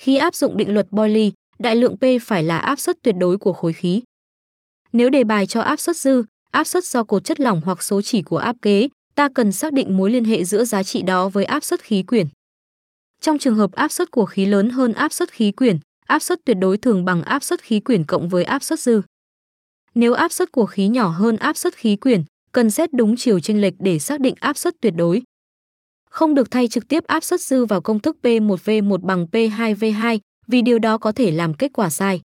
Khi áp dụng định luật Pauli, đại lượng P phải là áp suất tuyệt đối của khối khí. Nếu đề bài cho áp suất dư, áp suất do cột chất lỏng hoặc số chỉ của áp kế, ta cần xác định mối liên hệ giữa giá trị đó với áp suất khí quyển. Trong trường hợp áp suất của khí lớn hơn áp suất khí quyển, áp suất tuyệt đối thường bằng áp suất khí quyển cộng với áp suất dư. Nếu áp suất của khí nhỏ hơn áp suất khí quyển, cần xét đúng chiều chênh lệch để xác định áp suất tuyệt đối. Không được thay trực tiếp áp suất dư vào công thức P1V1 bằng P2V2 vì điều đó có thể làm kết quả sai.